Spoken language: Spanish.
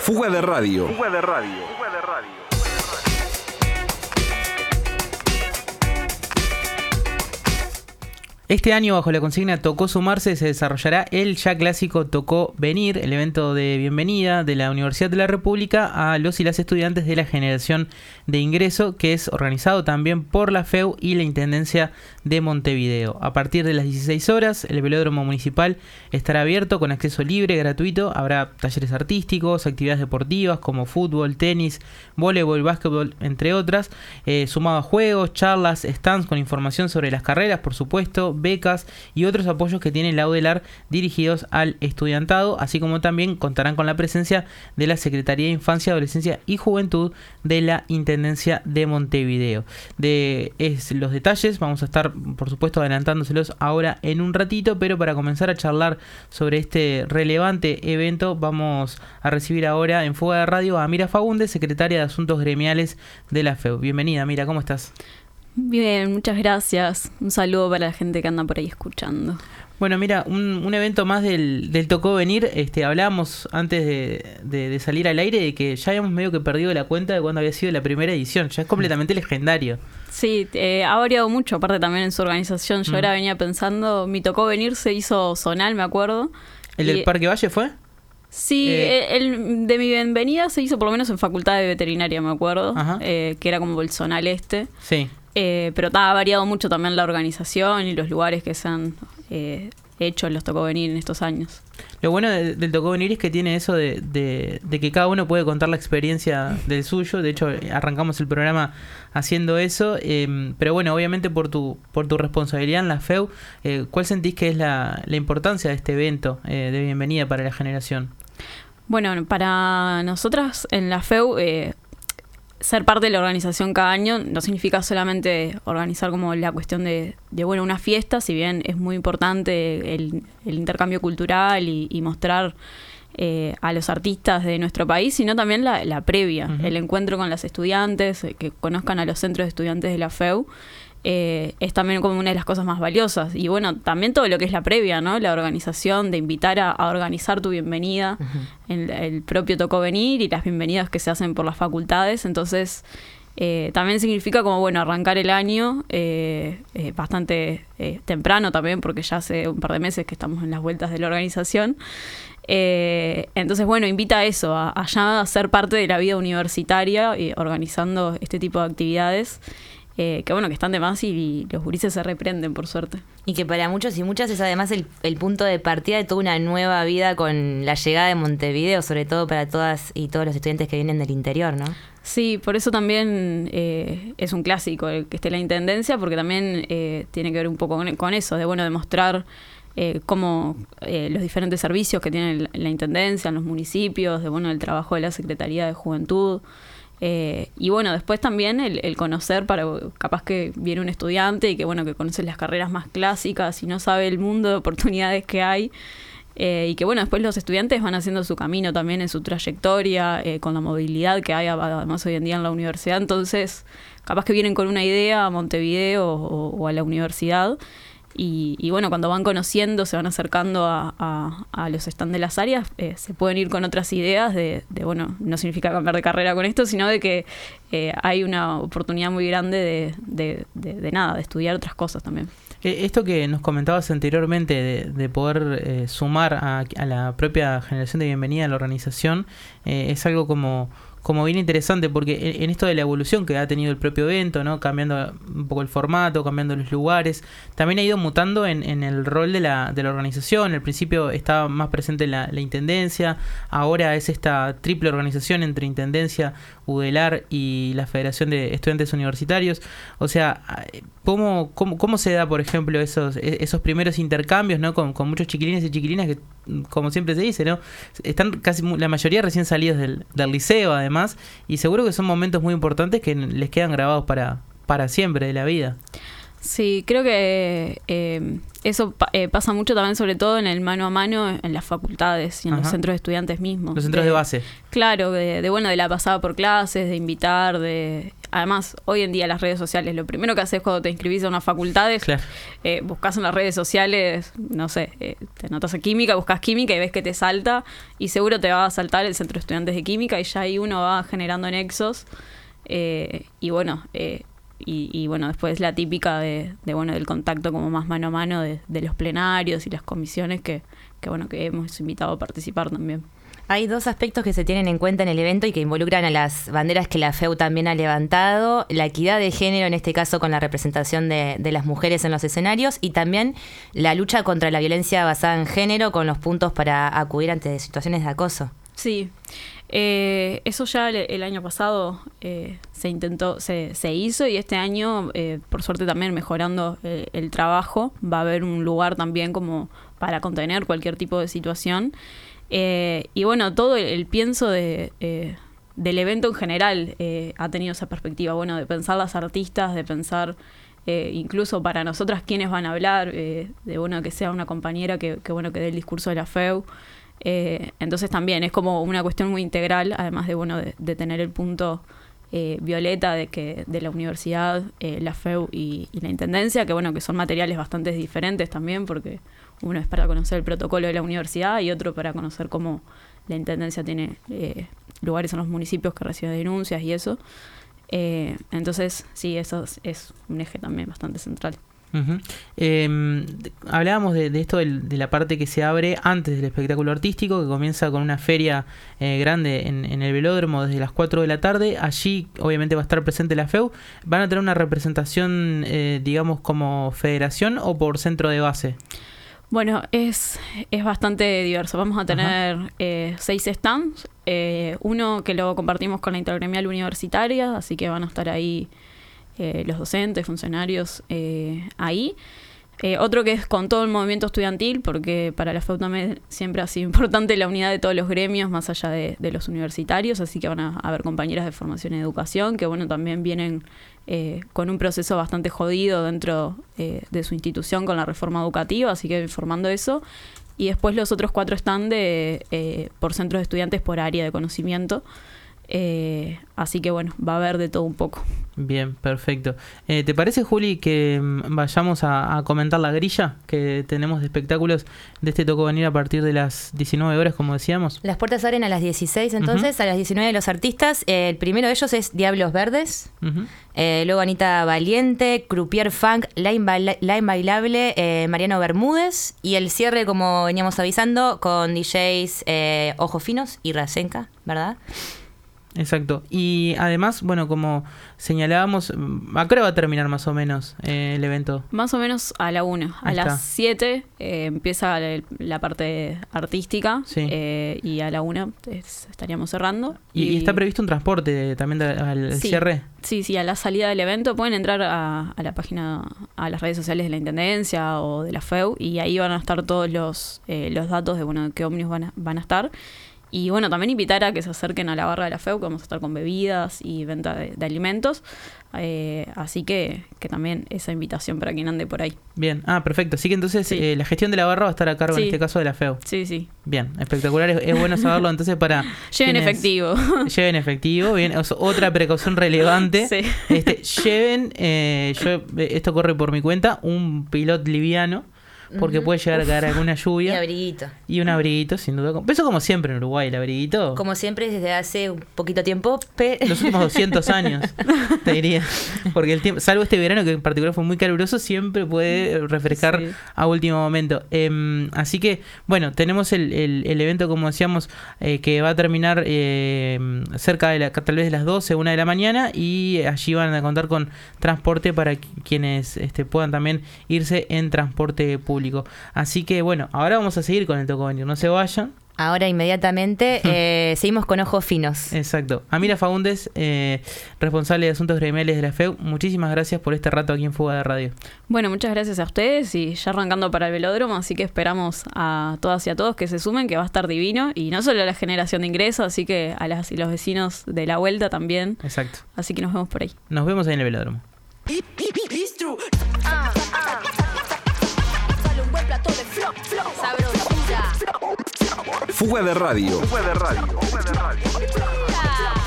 Fuga de Radio. Este año, bajo la consigna Tocó Sumarse, se desarrollará el ya clásico Tocó Venir, el evento de bienvenida de la Universidad de la República a los y las estudiantes de la generación de ingreso, que es organizado también por la FEU y la Intendencia de Montevideo. A partir de las 16 horas, el velódromo municipal estará abierto con acceso libre, gratuito. Habrá talleres artísticos, actividades deportivas como fútbol, tenis, voleibol, básquetbol, entre otras, sumado a juegos, charlas, stands con información sobre las carreras, por supuesto, becas y otros apoyos que tiene la UDELAR dirigidos al estudiantado, así como también contarán con la presencia de la Secretaría de Infancia, Adolescencia y Juventud de la Intendencia de Montevideo. Los detalles vamos a estar, por supuesto, adelantándoselos ahora en un ratito, pero para comenzar a charlar sobre este relevante evento vamos a recibir ahora en Fuga de Radio a Mira Fagundes, secretaria de Asuntos Gremiales de la FEU. Bienvenida, Mira, ¿cómo estás? Bien, muchas gracias. Un saludo para la gente que anda por ahí escuchando. Bueno, mira, un evento más del Tocó Venir. Hablábamos antes de salir al aire de que ya habíamos medio que perdido la cuenta de cuándo había sido la primera edición. Ya es completamente legendario. Sí, ha variado mucho, aparte también en su organización. Yo ahora venía pensando, mi Tocó Venir se hizo zonal, me acuerdo. ¿El del Parque Valle fue? Sí, el de mi bienvenida se hizo por lo menos en Facultad de Veterinaria, me acuerdo. Que era como el zonal este. Sí. Pero ha variado mucho también la organización y los lugares que se han hecho los Tocó Venir en estos años. Lo bueno del Tocó Venir es que tiene eso de que cada uno puede contar la experiencia del suyo. De hecho, arrancamos el programa haciendo eso. Pero bueno, obviamente por tu responsabilidad en la FEU, ¿cuál sentís que es la importancia de este evento de bienvenida para la generación? Bueno, para nosotras en la FEU... ser parte de la organización cada año no significa solamente organizar como la cuestión de una fiesta, si bien es muy importante el intercambio cultural y mostrar a los artistas de nuestro país, sino también la previa, el encuentro con las estudiantes, que conozcan a los centros de estudiantes de la FEU. Es también como una de las cosas más valiosas. Y bueno, también todo lo que es la previa, ¿no? La organización, de invitar a organizar tu bienvenida, el propio Tocó Venir y las bienvenidas que se hacen por las facultades. Entonces, también significa como, bueno, arrancar el año bastante temprano también, porque ya hace un par de meses que estamos en las vueltas de la organización. Entonces, bueno, invita a eso, a ya ser parte de la vida universitaria y organizando este tipo de actividades. Que bueno, que están de más y los gurises se reprenden, por suerte. Y que para muchos y muchas es además el punto de partida de toda una nueva vida con la llegada de Montevideo, sobre todo para todas y todos los estudiantes que vienen del interior, ¿no? Sí, por eso también es un clásico el que esté la Intendencia, porque también tiene que ver un poco con eso, de bueno, demostrar cómo los diferentes servicios que tiene la Intendencia en los municipios, de bueno, el trabajo de la Secretaría de Juventud. Y bueno, después también el conocer, para capaz que viene un estudiante y que bueno, que conoce las carreras más clásicas y no sabe el mundo de oportunidades que hay, y que bueno, después los estudiantes van haciendo su camino también en su trayectoria, con la movilidad que hay además hoy en día en la universidad. Entonces capaz que vienen con una idea a Montevideo o a la universidad. Y bueno, cuando van conociendo, se van acercando a los stands de las áreas, se pueden ir con otras ideas de bueno, no significa cambiar de carrera con esto, sino de que hay una oportunidad muy grande de estudiar otras cosas también. Esto que nos comentabas anteriormente de poder sumar a la propia generación de bienvenida a la organización, es algo como bien interesante, porque en esto de la evolución que ha tenido el propio evento, ¿no? Cambiando un poco el formato, cambiando los lugares, también ha ido mutando en el rol de la organización. Al principio estaba más presente la Intendencia, ahora es esta triple organización entre Intendencia, UDELAR y la Federación de Estudiantes Universitarios. O sea, ¿cómo se da, por ejemplo, esos primeros intercambios, ¿no? Con muchos chiquilines y chiquilinas que, como siempre se dice, ¿no? Están casi la mayoría recién salidos del liceo, además, y seguro que son momentos muy importantes que les quedan grabados para siempre de la vida. Sí, creo que eso pasa mucho también, sobre todo en el mano a mano en las facultades y en los centros de estudiantes mismos. Los centros de base. Claro, de la pasada por clases, de invitar además, hoy en día las redes sociales, lo primero que haces cuando te inscribís a unas facultades, Claro. Buscas en las redes sociales, no sé, te anotas a química, buscas química y ves que te salta, y seguro te va a saltar el centro de estudiantes de química, y ya ahí uno va generando nexos, y bueno, después la típica del contacto como más mano a mano de los plenarios y las comisiones que hemos invitado a participar también. Hay dos aspectos que se tienen en cuenta en el evento y que involucran a las banderas que la FEU también ha levantado: la equidad de género, en este caso con la representación de las mujeres en los escenarios, y también la lucha contra la violencia basada en género, con los puntos para acudir ante situaciones de acoso. Sí, eso ya el año pasado se intentó, se hizo, y este año, por suerte también mejorando el trabajo, va a haber un lugar también como para contener cualquier tipo de situación. Y bueno, todo el pienso del evento en general ha tenido esa perspectiva, bueno, de pensar las artistas, de pensar incluso para nosotras quiénes van a hablar, de bueno, que sea una compañera que dé el discurso de la FEU. Entonces también es como una cuestión muy integral, además de tener el punto violeta de la universidad, la FEU y la intendencia, que son materiales bastante diferentes también, porque uno es para conocer el protocolo de la universidad y otro para conocer cómo la intendencia tiene lugares en los municipios que reciben denuncias y eso. Entonces sí, eso es un eje también bastante central. Uh-huh. Hablábamos de esto de la parte que se abre antes del espectáculo artístico, que comienza con una feria grande en el velódromo desde las 4 de la tarde. Allí obviamente va a estar presente la FEU. ¿Van a tener una representación, digamos, como federación o por centro de base? Bueno, es bastante diverso. Vamos a tener 6 stands, uno que lo compartimos con la Intergremial Universitaria, así que van a estar ahí los docentes, funcionarios ahí. Otro que es con todo el movimiento estudiantil, porque para la FEU también siempre ha sido importante la unidad de todos los gremios, más allá de los universitarios, así que van a haber compañeras de formación y educación, que también vienen con un proceso bastante jodido dentro de su institución con la reforma educativa, así que formando eso. Y después los otros 4 están por centros de estudiantes por área de conocimiento. Así que va a haber de todo un poco. Bien, perfecto. ¿Te parece, Juli, que vayamos a comentar la grilla que tenemos de espectáculos de este Tocó Venir a partir de las 19 horas, como decíamos? Las puertas abren a las 16, entonces, a las 19 los artistas. El primero de ellos es Diablos Verdes, luego Anita Valiente, Croupier Funk, Line Bailable, Mariano Bermúdez, y el cierre, como veníamos avisando, con DJs Ojos Finos y Rasenka, ¿verdad? Exacto. Y además, como señalábamos, ¿a qué hora va a terminar más o menos el evento? Más o menos a la 1. A las 7 empieza la parte artística, sí. Y a la 1 estaríamos cerrando. ¿Y está previsto un transporte también al cierre? Sí, a la salida del evento pueden entrar a la página, a las redes sociales de la Intendencia o de la FEU, y ahí van a estar todos los datos de qué ómnibus van a estar. Y también invitar a que se acerquen a la barra de la FEU, que vamos a estar con bebidas y venta de alimentos. Así que también esa invitación para quien ande por ahí. Bien, perfecto. Así que entonces sí. La gestión de la barra va a estar a cargo, en este caso, de la FEU. Sí. Bien, espectacular. Es bueno saberlo entonces para... Lleven efectivo. Lleven efectivo. Bien, otra precaución relevante. Sí. Lleven, esto corre por mi cuenta, un pilot liviano, porque puede llegar a caer alguna lluvia. Y abriguito. Y un abriguito, sin duda. Eso como siempre en Uruguay, el abriguito. Como siempre desde hace un poquito tiempo. Los últimos 200 años, te diría. Porque el tiempo, salvo este verano, que en particular fue muy caluroso, siempre puede refrescar a último momento. Así que, tenemos el evento, como decíamos, que va a terminar cerca de tal vez de las 12, 1 de la mañana. Y allí van a contar con transporte para quienes puedan también irse en transporte público. Así que ahora vamos a seguir con el Tocó Venir, no se vayan. Ahora inmediatamente seguimos con Ojos Finos. Exacto. Amira Faúndez, responsable de Asuntos Gremiales de la FEU, muchísimas gracias por este rato aquí en Fuga de Radio. Muchas gracias a ustedes, y ya arrancando para el velódromo, así que esperamos a todas y a todos que se sumen, que va a estar divino, y no solo a la generación de ingresos, así que a las y los vecinos de la vuelta también. Exacto. Así que nos vemos por ahí. Nos vemos ahí en el velódromo. Fuga de Radio.